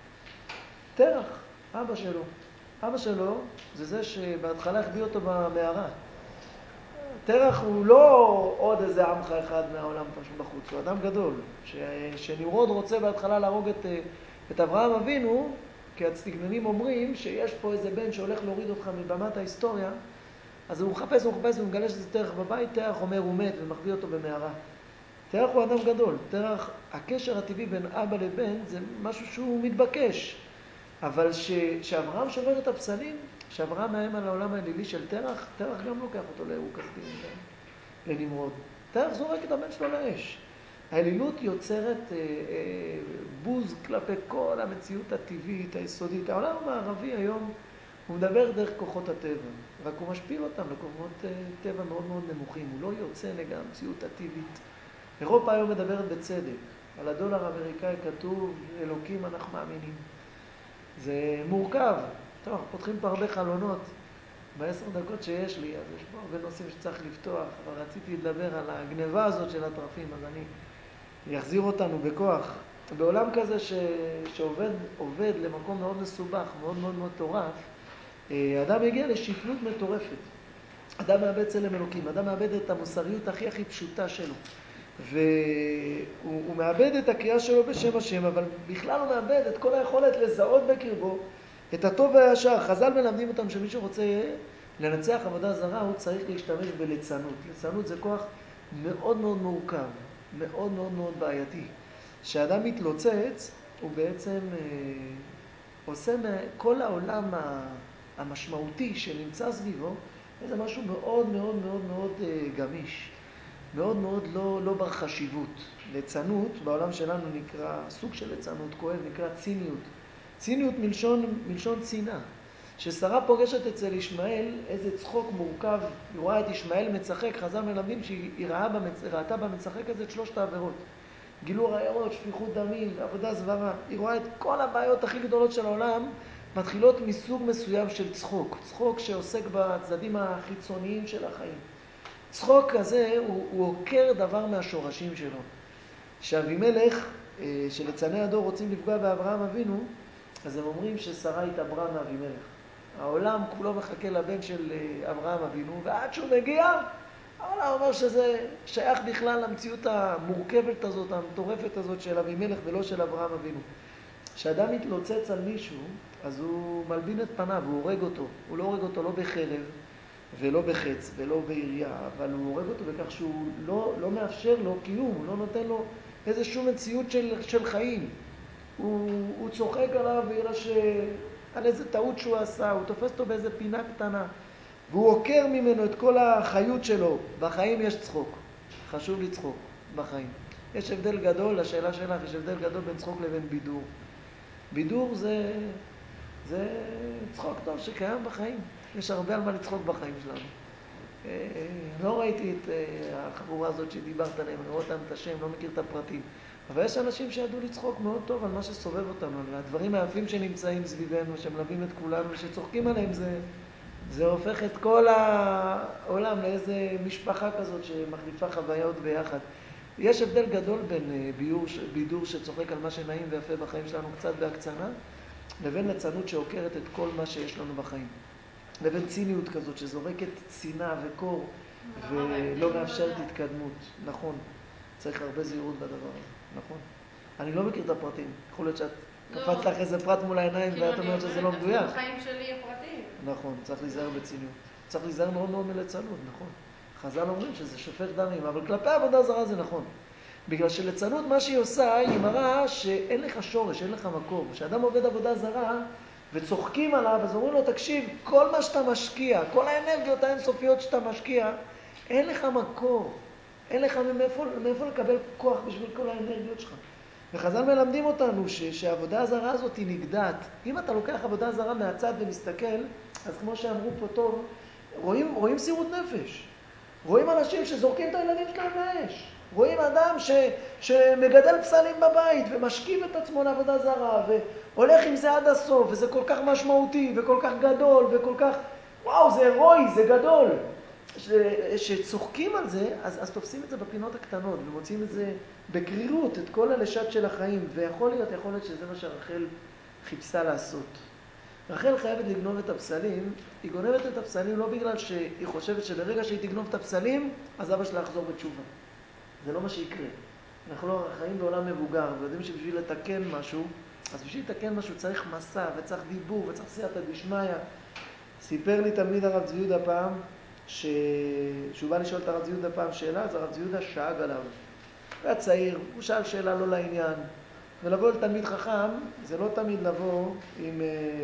תרח, אבא שלו. אבא שלו זה שבהתחלה החביא אותו במערה. תרח הוא לא עוד איזה עמך אחד מהעולם פשוט בחוץ, הוא אדם גדול. שנמרוד רוצה בהתחלה להרוג את אברהם אבינו, כי הצטגננים אומרים שיש פה איזה בן שהולך להוריד אותך מבמת ההיסטוריה, אז הוא מחפש, הוא מגלה שזה תרח בבית, תרח אומר הוא מת ומחביא אותו במערה. תרח הוא אדם גדול, תרח, הקשר הטבעי בין אבא לבן זה משהו שהוא מתבקש. אבל שאברהם שובר את הפסלים, שאברהם מאיים על העולם האלילי של תרח, תרח גם לוקח אותו לאור כסדים, לנמרוד. תרח זורק את הבן שלו לאש. האלילות יוצרת בוז כלפי כל המציאות הטבעית, היסודית. העולם המערבי היום, הוא מדבר דרך כוחות הטבע, רק הוא משפיל אותם לכוחות טבע מאוד מאוד נמוכים. הוא לא יוצא נגד המציאות הטבעית. אירופה היום מדברת בצדק. על הדולר האמריקאי כתוב, אלוקים אנחנו מאמינים. זה מורכב. טוב, פותחים פה הרבה חלונות. ב10 דקות שיש לי, אז יש פה הרבה נושאים שצריך לפתוח, אבל רציתי לדבר על הגניבה הזאת של הטרפים, אז אני אחזיר אותנו בכוח. בעולם כזה שעובד למקום מאוד מסובך, מאוד מאוד מאוד מטורף, אדם יגיע לשפלות מטורפת. אדם מאבד צלם אלוקים, אדם מאבד את המוסריות הכי הכי פשוטה שלו. והוא מאבד את הקריאה שלו בשם השם, אבל בכלל הוא מאבד את כל היכולת לזהות בקרבו את הטוב והישר. חז"ל מלמדים אותם שמי שרוצה לנצח עבודה זרה, הוא צריך להשתמש בליצנות. ליצנות זה כוח מאוד מאוד מורכב, מאוד מאוד מאוד בעייתי. כשאדם מתלוצץ, הוא בעצם עושה מכל העולם המשמעותי שנמצא סביבו, זה משהו מאוד מאוד מאוד מאוד גמיש. מאוד מאוד לא בר חשיבות. ליצנות, בעולם שלנו נקרא, סוג של ליצנות כואב, נקרא ציניות. ציניות מלשון צנעה. ששרה פוגשת אצל ישמעאל איזה צחוק מורכב, היא רואה את ישמעאל מצחק, חז"ל מלמדים שהיא ראתה במצחק הזה את 3 העבירות. גילוי עריות, שפיכות דמים, עבודה זרה. היא רואה את כל הבעיות הכי גדולות של העולם, מתחילות מסוג מסוים של צחוק. צחוק שעוסק בצדדים החיצוניים של החיים. צחוק כזה הוא עוקר דבר מהשורשים שלו. שאבימלך, שליצני הדור רוצים לפגוע באברהם אבינו, אז הם אומרים ששרה התעברה מאבימלך. העולם כולו מחכה לבן של אברהם אבינו, ועד שהוא מגיע, העולם אומר שזה שייך בכלל למציאות המורכבת הזאת, המטורפת הזאת של אבימלך ולא של אברהם אבינו. כשאדם מתלוצץ על מישהו, אז הוא מלבין את פניו, הוא הורג אותו. הוא לא הורג אותו לא בחרב, ולא בחץ, ולא בעירייה, אבל הוא הורג אותו בכך שהוא לא מאפשר לו קיום, הוא לא נותן לו איזושהי מציאות של חיים. הוא צוחק עליו על איזה טעות שהוא עשה, הוא תופס אותו באיזה פינה קטנה, והוא עוקר ממנו את כל החיות שלו. בחיים יש צחוק, חשוב לצחוק בחיים. יש הבדל גדול, לשאלה שלך, יש הבדל גדול בין צחוק לבין בידור. בידור זה צחוק טוב שקיים בחיים. יש הרבה על מה לצחוק בחיים שלנו. לא ראיתי את החבורה הזאת שדיברת עליהם, אני רואה אותם את השם, לא מכיר את הפרטים. אבל יש אנשים שידעו לצחוק מאוד טוב על מה שסובב אותנו, על הדברים היפים שנמצאים סביבנו, שמלווים את כולנו, ושצוחקים עליהם, זה הופך את כל העולם לאיזה משפחה כזאת שמחליפה חוויות ביחד. יש הבדל גדול בין בידור שצוחק על מה שנעים ויפה בחיים שלנו קצת בהקצנה, לבין ליצנות שעוקרת את כל מה שיש לנו בחיים. לבין ציניות כזאת שזורקת שנאה וקור ולא מאפשרת התקדמות. נכון, צריך הרבה זהירות בדבר הזה, נכון. אני לא מכיר את הפרטים, יכול להיות שאת קפץ לך איזה פרט מול העיניים ואת אומרת שזה לא מדויק. בחיים שלי הפרטים. נכון, צריך להיזהר בציניות. צריך להיזהר מאוד מאוד מליצנות, נכון. חז"ל אומרים שזה שופך דמים, אבל כלפי עבודה זרה זה נכון. בגלל שליצנות מה שהיא עושה, היא מראה שאין לך שורש, אין לך מקום. כשאדם עובד עבודה זרה וצוחקים עליו, אז אומרים לו, תקשיב, כל מה שאתה משקיע, כל האנרגיות האינסופיות שאתה משקיע, אין לך מקור. אין לך מאיפה לקבל כוח בשביל כל האנרגיות שלך. וחז"ל מלמדים אותנו שהעבודה הזרה הזאת היא נגדעת. אם אתה לוקח עבודה זרה מהצד ומסתכל, אז כמו שאמרו פה טוב, רואים סירות נפש. רואים אנשים שזורקים את הילדים שלהם לאש. רואים אדם שמגדל פסלים בבית ומשכיב את עצמו לעבודה זרה והולך עם זה עד הסוף, וזה כל כך משמעותי וכל כך גדול וכל כך, וואו, זה הירואי, זה גדול. שצוחקים על זה, אז תופסים את זה בפינות הקטנות ומוצאים את זה בקרירות, את כל הלשד של החיים. ויכול להיות שזה מה שרחל חיפשה לעשות. רחל חייבת לגנוב את הפסלים. היא גונבת את הפסלים לא בגלל שהיא חושבת שברגע שהיא תגנוב את הפסלים, אז אבא שלה יחזור בתשובה. זה לא מה שיקרה. אנחנו לא חיים בעולם מבוגר, ויודעים שבשביל לתקן משהו, אז בשביל לתקן משהו צריך מסע, וצריך דיבור, וצריך סייעתא דשמיא. סיפר לי תלמיד הרב צבי יהודה פעם, שהוא בא לשאול את הרב צבי יהודה פעם שאלה, אז הרב צבי יהודה שאג עליו. הוא היה צעיר, הוא שאל שאלה לא לעניין. ולבוא לתלמיד חכם, זה לא תמיד לבוא עם...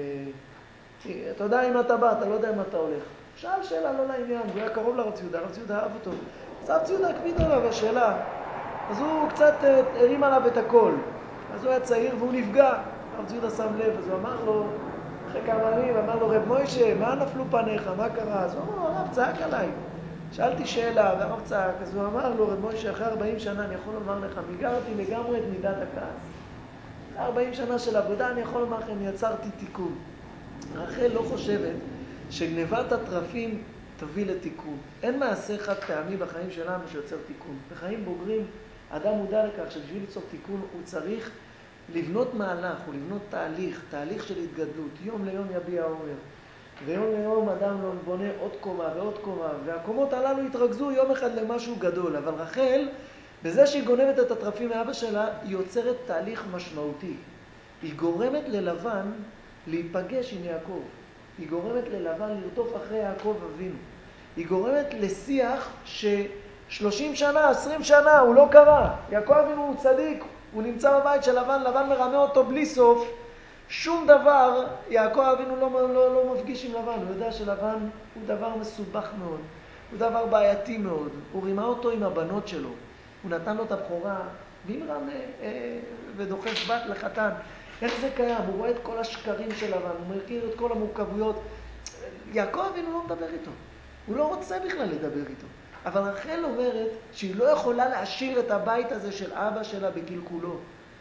אתה יודע אם אתה בא, אתה לא יודע אם אתה הולך. הוא שאל שאלה לא לעניין, הוא היה קרוב לרב צבי יהודה, הרב צבי יהודה אהב אותו. אז הרב צבי יהודה הקפיד עליו השאלה. אז הוא קצת הרים עליו את הכל. אז הוא היה צעיר והוא נפגע. הרב צבי יהודה שם לב, אז הוא אמר לו, אחרי כמה ימים, אמר לו, רב מוישה, מה נפלו פניך? מה קרה? אז הוא אמר לו, הרב צעק עליי. שאלתי שאלה, והרב צעק. אז הוא אמר לו, רב מוישה, אחרי 40 שנה אני יכול לומר לך, מיגרתי לגמרי את מידת הכעס. 40 שנה של עבודה, אני יכול לומר לכם, יצרתי תיקון. רחל לא חושבת שגנבת הטרפים תביא לתיקון. אין מעשה חד פעמי בחיים שלנו שיוצר תיקון. בחיים בוגרים, אדם מודע לכך שבשביל ליצור תיקון הוא צריך לבנות מהלך, הוא לבנות תהליך של התגדלות. יום ליום יביע אומר. ויום ליום אדם לא בונה עוד קומה ועוד קומה, והקומות הללו התרכזו יום אחד למשהו גדול. אבל רחל, בזה שהיא גונבת את הטרפים מאבא שלה, היא יוצרת תהליך משמעותי. היא גורמת ללבן להיפגש עם יעקב. היא גורמת ללבן לרדוף אחרי יעקב אבינו. היא גורמת לשיח ש30 שנה, 20 שנה הוא לא קרה. יעקב אבינו הוא צדיק, הוא נמצא בבית של לבן, לבן מרמה אותו בלי סוף. שום דבר, יעקב אבינו לא מפגיש עם לבן. הוא יודע שלבן הוא דבר מסובך מאוד, הוא דבר בעייתי מאוד. הוא רימה אותו עם הבנות שלו. הוא נתן לו את הבכורה, מי מרמה ודוחף בת לחתן. איך זה קיים? הוא רואה את כל השקרים של לבן, הוא מכיר את כל המורכבויות. יעקב אבינו לא מדבר איתו. הוא לא רוצה בכלל לדבר איתו. אבל רחל אומרת שהיא לא יכולה להשאיר את הבית הזה של אבא שלה בקלקולו.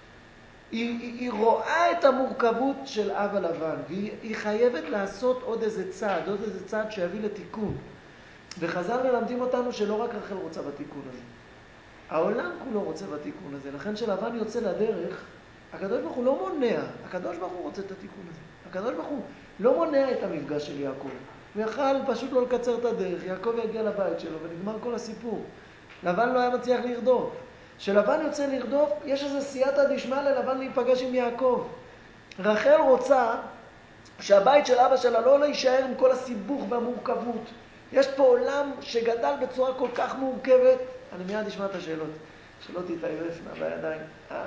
היא רואה את המורכבות של אבא לבן, והיא חייבת לעשות עוד איזה צעד שיביא לתיקון. וחז"ל מלמדים אותנו שלא רק רחל רוצה בתיקון הזה. העולם כולו רוצה בתיקון הזה. לכן שלבן יוצא לדרך, הקדוש ברוך הוא לא מונע, הקדוש ברוך הוא רוצה את התיקון הזה. הקדוש ברוך הוא לא מונע את המפגש של יעקב. הוא יכל פשוט לא לקצר את הדרך, יעקב יגיע לבית שלו ונגמר כל הסיפור. לבן לא היה מצליח לרדוף. כשלבן יוצא לרדוף, יש איזה סייעתא דשמיא ללבן להיפגש עם יעקב. רחל רוצה שהבית של אבא שלה לא יישאר עם כל הסיבוך והמורכבות. יש פה עולם שגדל בצורה כל כך מורכבת. אני מיד אשמע את השאלות, שלא תתעייפנה בידיים.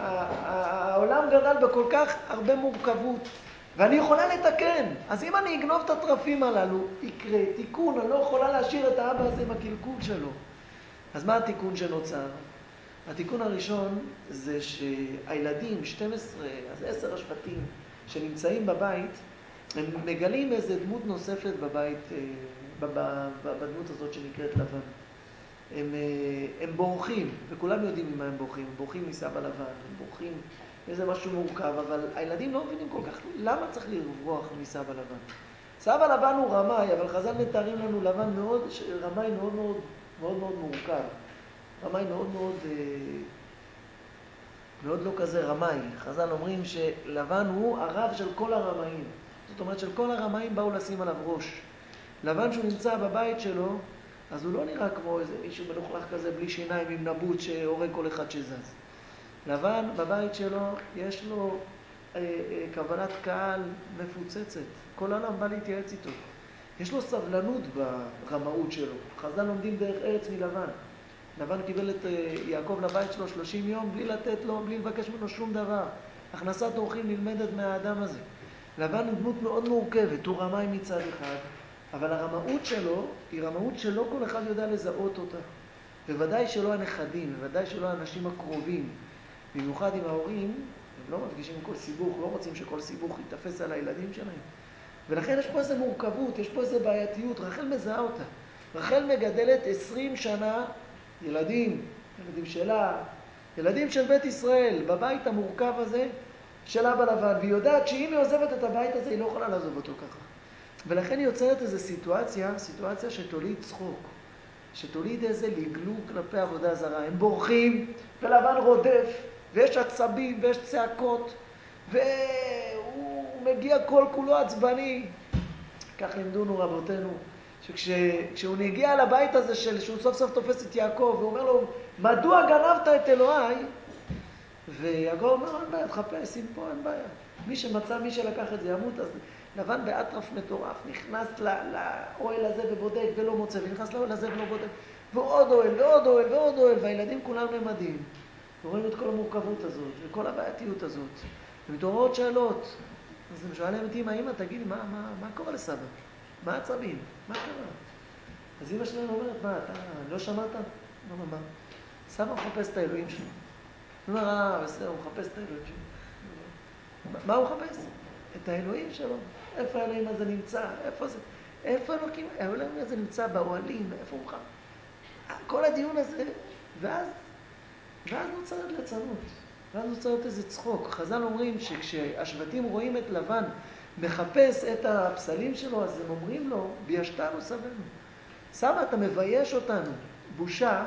העולם גדל בכל כך הרבה מורכבות, ואני יכולה לתקן. אז אם אני אגנוב את הטרפים הללו, יקרה תיקון. אני לא יכולה להשאיר את האבא הזה עם הקלקול שלו. אז מה התיקון שנוצר? התיקון הראשון זה שהילדים, 12, אז 10 השבטים שנמצאים בבית, הם מגלים איזה דמות נוספת בבית, בדמות הזאת שנקראת לבן. הם בורחים, וכולם יודעים ממה הם בורחים. הם בורחים מסבא לבן, הם בורחים איזה משהו מורכב, אבל הילדים לא מבינים כל כך למה צריך לברוח מסבא לבן. סבא לבן הוא רמאי, אבל חז"ל מתארים לנו לבן מאוד, רמאי מאוד מאוד מאוד מאוד מורכב. רמאי מאוד מאוד, מאוד לא כזה רמאי. חז"ל אומרים שלבן הוא הרב של כל הרמאים. זאת אומרת של כל הרמאים באו לשים עליו ראש. לבן שהוא נמצא בבית שלו, אז הוא לא נראה כמו איזה מישהו מלוכלך כזה בלי שיניים עם נבוט שהורג כל אחד שזז. לבן בבית שלו יש לו קבלת קהל מפוצצת. כל העולם בא להתייעץ איתו. יש לו סבלנות ברמאות שלו. חז"ל לומדים דרך ארץ מלבן. לבן קיבל את יעקב לבית שלו 30 יום בלי לתת לו, בלי לבקש ממנו שום דבר. הכנסת אורחים נלמדת מהאדם הזה. לבן הוא דמות מאוד מורכבת, הוא רמאי מצד אחד, אבל הרמאות שלו היא רמאות שלא כל אחד יודע לזהות אותה. בוודאי שלא הנכדים, בוודאי שלא האנשים הקרובים. במיוחד עם ההורים, הם לא מפגישים כל סיבוך, לא רוצים שכל סיבוך יתפס על הילדים שלהם. ולכן יש פה איזו מורכבות, יש פה איזו בעייתיות, רחל מזהה אותה. רחל מגדלת 20 שנה ילדים שלה, ילדים של בית ישראל, בבית המורכב הזה של אבא לבן, והיא יודעת שאם היא עוזבת את הבית הזה, היא לא יכולה לעזוב אותו ככה. ולכן היא יוצרת איזו סיטואציה שתוליד צחוק, שתוליד איזה לגלוג כלפי עבודה זרה. הם בורחים, ולבן רודף, ויש עצבים, ויש צעקות, והוא מגיע כל כולו עצבני. כך לימדונו רבותינו, שכשהוא נגיע לבית הזה שהוא סוף סוף תופס את יעקב, והוא אומר לו, מדוע גנבת את אלוהי? ויעקב אומר, אין בעיה, תחפש, אם פה אין בעיה. מי שמצא, מי שלקח את זה ימות. אז לבן באטרף מטורף, נכנס לאוהל הזה ובודק ולא מוצא, ונכנס לאוהל הזה ולא בודק, ועוד אוהל ועוד אוהל ועוד אוהל, והילדים כולם נמדים. ורואים את כל המורכבות הזאת וכל הבעייתיות הזאת. ומתעוררות שאלות. אז הם שואלים את אמא, תגידי, מה קורה לסבא? מה עצבים? מה קרה? אז אמא שלנו אומרת, אתה לא שמעת? מה? סבא מחפש את האלוהים שלו. הוא אומר, בסדר, הוא מחפש את האלוהים שלו. מה הוא מחפש? את האלוהים שלו. איפה האלוהים הזה נמצא? איפה זה? איפה אלוהים? האלוהים הזה נמצא באוהלים, איפה הוא מחפש? כל הדיון הזה, ואז נוצרת ליצנות. ואז נוצרת איזה צחוק. חז"ל אומרים שכשהשבטים רואים את לבן מחפש את הפסלים שלו, אז הם אומרים לו, בישתנו סבנו. סבא, אתה מבייש אותנו. בושה,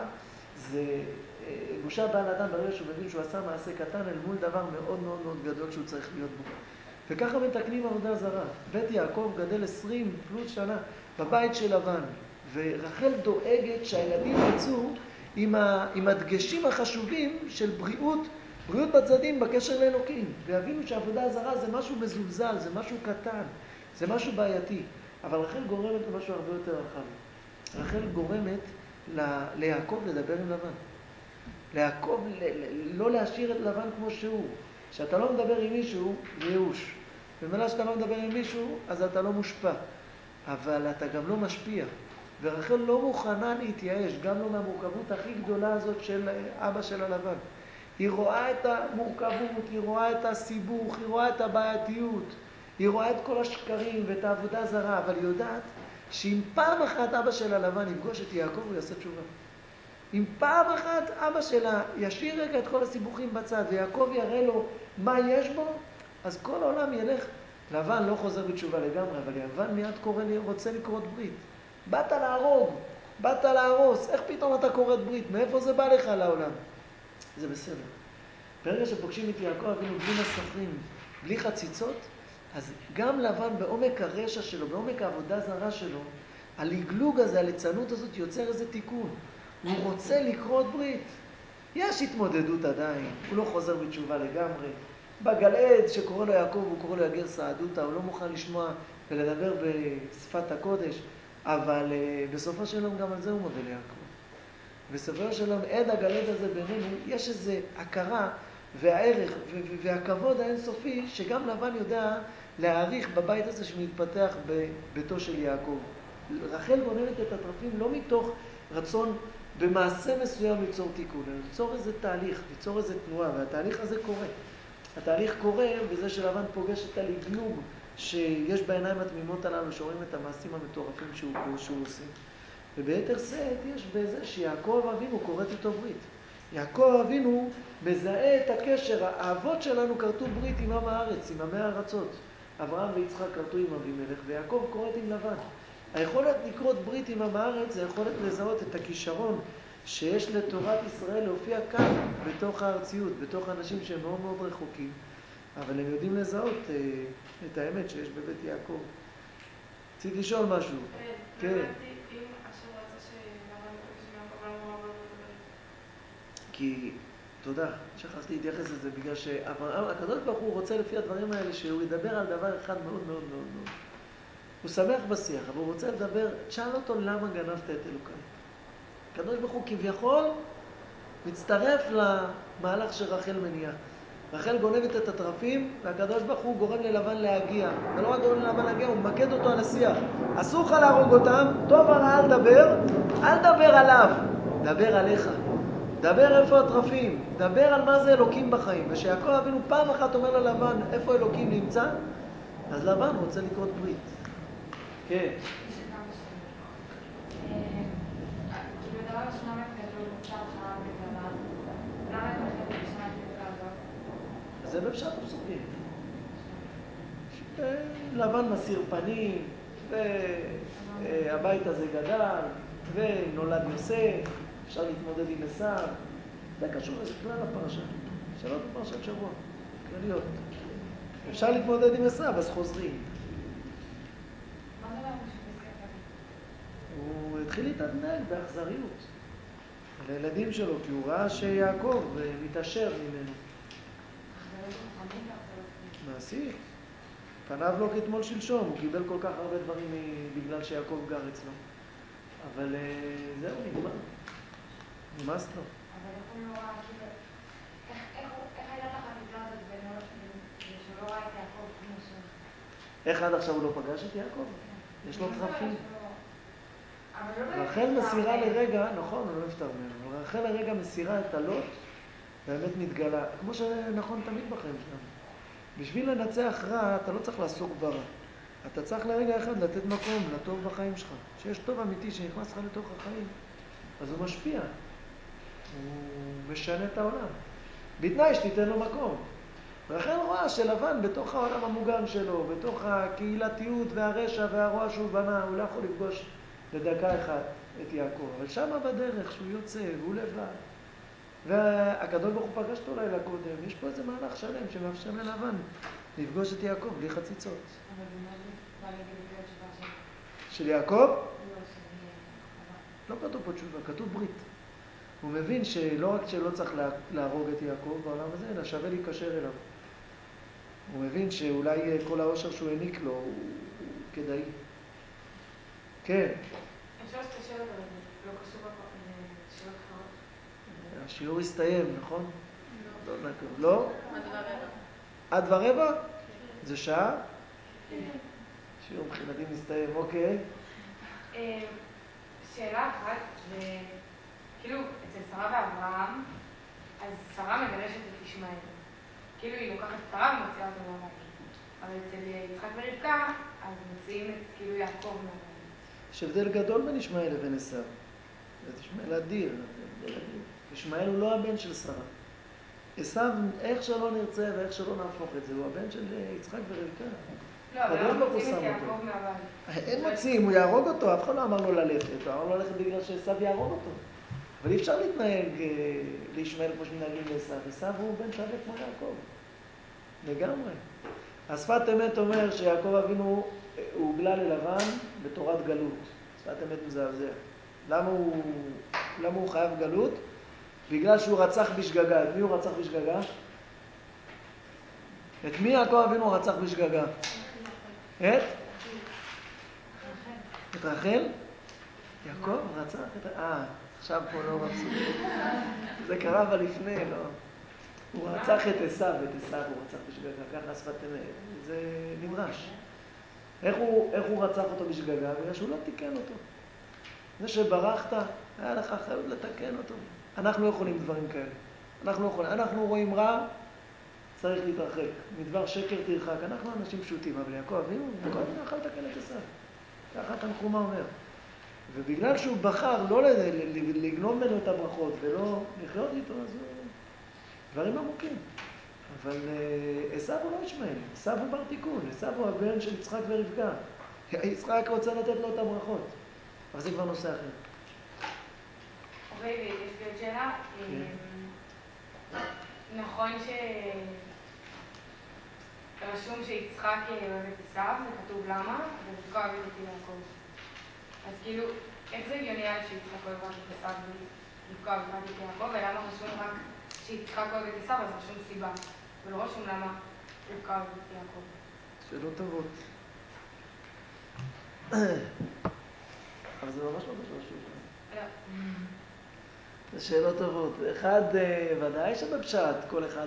בושה בא לאדם ברגע שהוא מבין שהוא עשה מעשה קטן אל מול דבר מאוד מאוד מאוד גדול שהוא צריך להיות בו. וככה מתקנים עבודה זרה. בית יעקב גדל 20 פלוס שנה בבית של לבן. ורחל דואגת שהילדים יצאו עם הדגשים החשובים של בריאות בצדדים בקשר לאלוקים. ויבינו שהעבודה הזרה זה משהו מזולזל, זה משהו קטן, זה משהו בעייתי. אבל רחל גורמת למשהו הרבה יותר רחב. רחל גורמת ליעקב לדבר עם לבן. ליעקב לא להשאיר את לבן כמו שהוא. כשאתה לא מדבר עם מישהו, זה ייאוש. במילא שאתה לא מדבר עם מישהו, אז אתה לא מושפע. אבל אתה גם לא משפיע. ורחל לא מוכנה להתייאש, גם לא מהמורכבות הכי גדולה הזאת של אבא של הלבן. היא רואה את המורכבות, היא רואה את הסיבוך, היא רואה את הבעייתיות, היא רואה את כל השקרים ואת העבודה זרה, אבל היא יודעת שאם פעם אחת אבא של הלבן יפגוש את יעקב, הוא יעשה תשובה. אם פעם אחת אבא שלה ישאיר רגע את כל הסיבוכים בצד, ויעקב יראה לו מה יש בו, אז כל העולם ילך. לבן לא חוזר בתשובה לגמרי, אבל לבן מיד רוצה לקרות ברית. באת להרוג, באת להרוס, איך פתאום אתה קוראת ברית? מאיפה זה בא לך לעולם? זה בסדר. ברגע שפוגשים את יעקב אבינו בלי מסכים, בלי חציצות, אז גם לבן בעומק הרשע שלו, בעומק העבודה זרה שלו, הלגלוג הזה, הליצנות הזאת יוצר איזה תיקון. הוא רוצה לקרות ברית. יש התמודדות עדיין, הוא לא חוזר בתשובה לגמרי. בגלעד שקורא לו יעקב, הוא קורא לו יגר סעדותה, הוא לא מוכן לשמוע ולדבר בשפת הקודש, אבל בסופו של יום גם על זה הוא מודה ליעקב. בסופו של יום עד הגלעד הזה בינינו, יש איזו הכרה והערך והכבוד האינסופי שגם לבן יודע להעריך בבית הזה שמתפתח בביתו של יעקב. רחל גוננת את הטרפים לא מתוך רצון במעשה מסוים ליצור תיקון, אלא ליצור איזה תהליך, ליצור איזה תנועה, והתהליך הזה קורה. התהליך קורה בזה שלבן פוגש את הלגלוג שיש בעיניים התמימות הללו שרואים את המעשים המטורפים שהוא עושה. וביתר שאת יש בזה שיעקב אבינו קוראת איתו ברית. יעקב אבינו מזהה את הקשר, האבות שלנו קרתו ברית עם עם הארץ, עם עמי הארצות. אברהם ויצחק קרתו עם אבימלך, ויעקב קוראת עם לבן. היכולת לקרות ברית עם עם הארץ זה יכולת לזהות את הכישרון שיש לתורת ישראל להופיע כאן, בתוך הארציות, בתוך אנשים שהם מאוד מאוד רחוקים, אבל הם יודעים לזהות את האמת שיש בבית יעקב. רציתי לשאול משהו. כן. אם אשר רצה שלבן מבקש מיעקב למה הוא אמר לו לדבר. כי, תודה, שכחתי להתייחס לזה, בגלל שהקדוש ברוך הוא רוצה לפי הדברים האלה שהוא ידבר על דבר אחד מאוד מאוד מאוד מאוד. הוא שמח בשיח, אבל הוא רוצה לדבר, תשאל אותו למה גנבת את אלוקיי. הקדוש ברוך הוא כביכול מצטרף למהלך שרחל מניעה. רחל גונבת את התרפים, והקדוש ברוך הוא גורם ללבן להגיע. ולא רק גורם ללבן להגיע, הוא ממקד אותו על השיח. אסור לך להרוג אותם, טוב או רע, אל דבר עליו, דבר עליך. דבר איפה התרפים, דבר על מה זה אלוקים בחיים. ושיעקב אבינו פעם אחת אומר ללבן איפה אלוקים נמצא, אז לבן רוצה לקרות ברית. כן. יש לי כמה שאלות. כאילו דבר ראשון, למה כתוב מוצא חלב בגללם? למה את מחלקת לשנה את הזאת? זה בפשט הפסוקים. לבן מסיר פנים, והבית הזה גדל, ונולד יוסף, אפשר להתמודד עם עשיו. זה קשור לזה כלל הפרשה. שאלות בפרשת שבוע, כלליות. אפשר להתמודד עם עשיו, אז חוזרים. מה זה אומר משהו בספר? הוא התחיל להתנהג באכזריות על הילדים שלו, כי הוא ראה שיעקב מתעשר ממנו. מעשי. פניו לא כתמול שלשום, הוא קיבל כל כך הרבה דברים בגלל שיעקב גר אצלו. אבל זהו, נגמר. נמאס לו. אבל איך הוא לא ראה, כאילו, איך הייתה את החטיבה הזאת ושהוא לא ראה את יעקב כמו שהוא? איך עד עכשיו הוא לא פגש את יעקב? יש לו תרפים. רחל מסירה לרגע, נכון, הוא לא נפטר ממנו, אבל רחל לרגע מסירה את הלוט, באמת מתגלה, כמו שנכון תמיד בחיים שלנו. בשביל לנצח רע, אתה לא צריך לעסוק ברע. אתה צריך לרגע אחד לתת מקום לטוב בחיים שלך. שיש טוב אמיתי שנכנס לך לתוך החיים, אז הוא משפיע. הוא משנה את העולם. בתנאי שתיתן לו מקום. רחל רואה שלבן בתוך העולם המוגן שלו, בתוך הקהילתיות והרשע והרוע שהוא בנה, הוא לא יכול לפגוש לדקה אחת את יעקב. אבל שמה בדרך שהוא יוצא והוא לבד. והקדוש ברוך הוא פגש אותו לילה קודם. יש פה איזה מהלך שלם שמאפשר ללבן לפגוש את יעקב בלי חציצות. אבל זה מה להגיד לקראת תשובה של יעקב? לא, לא כתוב פה תשובה, כתוב ברית. הוא מבין שלא רק שלא צריך להרוג את יעקב בעולם הזה, אלא שווה להיקשר אליו. הוא מבין שאולי כל האושר שהוא העניק לו הוא כדאי. כן. אפשר לעשות את השאלות, אבל לא קשור לשאלות אחרות. השיעור הסתיים, נכון? לא. לא? עד ורבע. עד ורבע? זה שעה? שיעור מבחינתי מסתיים, אוקיי. שאלה אחת, זה כאילו אצל שרה ואברהם, אז שרה מגרשת את ישמעאל. כאילו היא לוקחת את שרה ומוציאה אותו מהבית. אבל אצל יצחק ורבקה, אז מוציאים את כאילו יעקב מהבית. יש הבדל גדול בין ישמעאל לבין עשיו. ישמעאל אדיר, ישמעאל הוא לא הבן של שרה. עשיו, איך שלא נרצה ואיך שלא נהפוך את זה, הוא הבן של יצחק ורבקה. לא, אבל הם מוציאים את יעקב מהבית. אין מוציאים, הוא יהרוג אותו, אף אחד לא אמר לו ללכת. הוא אמר לו ללכת בגלל שעשיו יהרוג אותו. אבל אי אפשר להתנהג לישמעאל כמו שמנהגים לעשיו. עשיו הוא בן שווה כמו יעקב. לגמרי. השפת אמת אומר שיעקב אבינו הוגלה ללבן בתורת גלות. שפת אמת מזעזע. למה הוא חייב גלות? בגלל שהוא רצח בשגגה. את מי הוא רצח בשגגה? את מי יעקב אבינו רצח בשגגה? את רחל? יעקב רצח את... עכשיו פה לא מבסוט. זה קרה אבל לפני, לא. הוא רצח את עשיו, הוא רצח בשגגה, ככה שפת אמת. זה נדרש. איך הוא רצח אותו בשגגה? בגלל שהוא לא תיקן אותו. זה שברחת, היה לך אחריות לתקן אותו. אנחנו לא יכולים דברים כאלה. אנחנו רואים רע, צריך להתרחק. מדבר שקר תרחק. אנחנו אנשים פשוטים, אבל יעקב אבינו, יעקב אבינו יכול לתקן את עשיו. ככה תנחומה אומר. ובגלל שהוא בחר לא לגנוב ממנו את הברכות ולא לחיות איתו, אז הוא... דברים עמוקים. אבל עשיו הוא לא ישמעאל, עשיו הוא בר תיקון, עשיו הוא הבן של יצחק ורבקה. יצחק רוצה לתת לו את הברכות, אבל זה כבר נושא אחר. אוקיי, ויש לי עוד שאלה. נכון שרשום שיצחק אוהב את עשיו, זה כתוב למה, ורבקה אוהבת את יעקב. אז כאילו, איך זה הגיוני שיצחק אוהב רק את עשיו ורבקה אוהבת את יעקב, ולמה רשום רק שיצחק אוהב את עשיו, אז רשום סיבה, ולא רשום למה רבקה אוהבת את יעקב. שאלות טובות. אבל זה ממש לא קשור לשאלה. לא. זה שאלות טובות. אחד, ודאי שבפשט כל אחד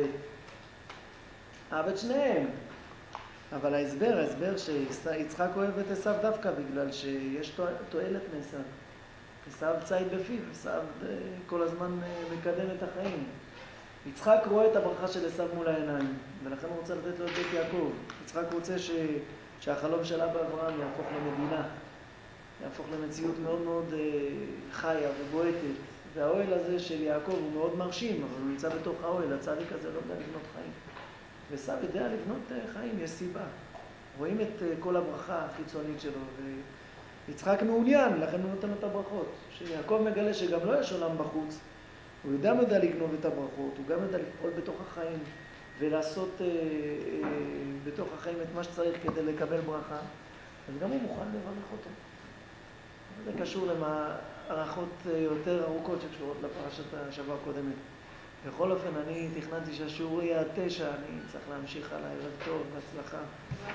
אהב את שניהם. אבל ההסבר שיצחק אוהב את עשיו דווקא בגלל שיש תועלת מעשיו. עשיו ציד בפיו, עשיו כל הזמן מקדם את החיים. יצחק רואה את הברכה של עשיו מול העיניים, ולכן הוא רוצה לתת לו את בית יעקב. יצחק רוצה שהחלום של אבא אברהם יהפוך למדינה, יהפוך למציאות מאוד מאוד חיה ובועטת. והאוהל הזה של יעקב הוא מאוד מרשים, אבל הוא נמצא בתוך האוהל, הצדיק הזה לא יודע לבנות חיים. ועשיו יודע לבנות חיים, יש סיבה. רואים את כל הברכה החיצונית שלו, ויצחק מעוניין, לכן הוא נותן לו את הברכות. שיעקב מגלה שגם לא יש עולם בחוץ, הוא גם יודע לגנוב את הברכות, הוא גם יודע לפעול בתוך החיים, ולעשות בתוך החיים את מה שצריך כדי לקבל ברכה, אז גם הוא מוכן לברך אותו. זה קשור למערכות יותר ארוכות שקשורות לפרשת השבוע הקודמת. בכל אופן, אני תכננתי שהשיעור יהיה עד 9, אני צריך להמשיך על הערב טוב, בהצלחה.